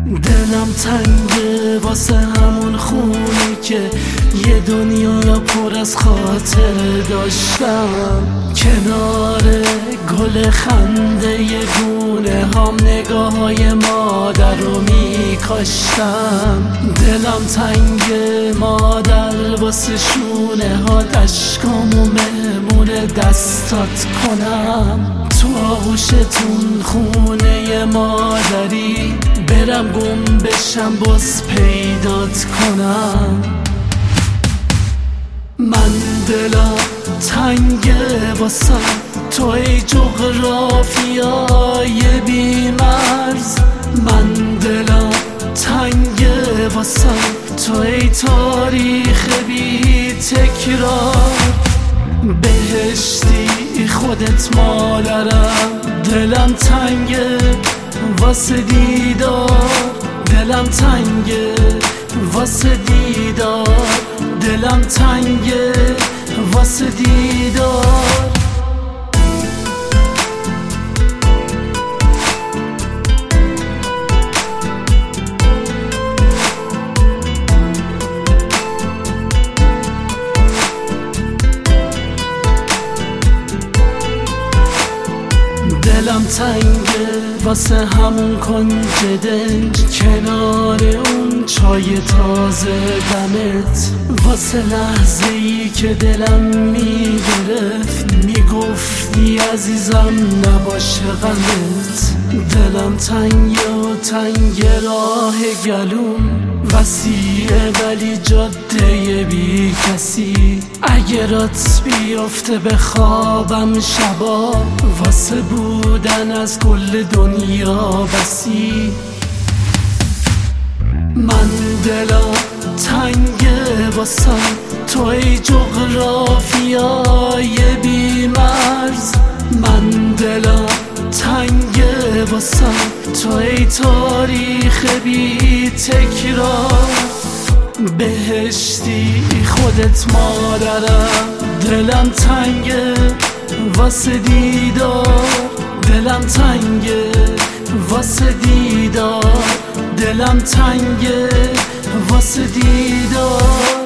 دلم تنگه واسه همون خونه که یه دنیا پر از خاطر داشتم. کنار گل خنده ی گونه هم نگاه های مادر رو میکاشتم. دلم تنگه مادر واسه شونه ها اشکامو مهمون دستات کنم. تو آغوشتون خونه مادری برم گم بشم باز پیدات کنم. من دلم تنگه واسم تو ای جغرافیای بی مرز. من دلم تنگه واسم تو ای تاریخ بی تکرار. بهشتی خودت مادرم. دلم تنگه واسه دیدار. دلم تنگه واسه دیدار. دلم تنگه واسه دیدار. دلم تنگه واسه همون کنج دل کنار اون چای تازه دمت. واسه لحظه ای که دلم میگرفت میگفتی عزیزم نباشه غمت. دلم تنگه و تنگ راه گلوم وسیعه ولی جاده بی کسی. اگه رات بیفته به خوابم شبا واسه بودن از کل دنیا بسی. من دلم تنگه واسم تو ای جغرافیای بی مرز. من دلم تنگه واسم تو ای تاریخ بی تکرار. بهشتی خودت مادرم. دلم تنگه واسه دیدار. دلم تنگه واسه دیدار. دلم تنگه واسه دیدار.